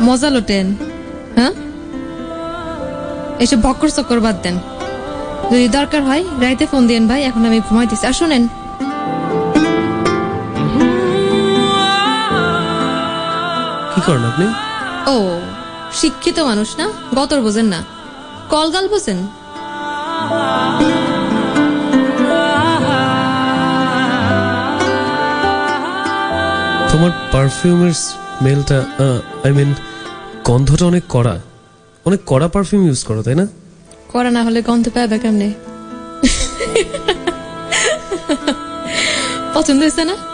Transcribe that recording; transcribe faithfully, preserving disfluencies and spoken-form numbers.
মজা লোটেন। হ্যাঁ, এসব ভক্কর চক্কর বাদ দেন। যদি দরকার হয় রাইতে ফোন দিয়েন ভাই, এখন আমি ঘুমাইতেছি। আর শোনেন, কি করেন আপনি? ও শিক্ষিত মানুষ না, গতর বোঝেন না, কলগাল বোঝেন। তোমার পারফিউমের স্মেলটা, আই মিন গন্ধটা অনেক কড়া, অনেক কড়া পারফিউম ইউজ করো তাই না? করা না হলে গন্ধ পাবে কেমনে? পছন্দ হয়েছে না?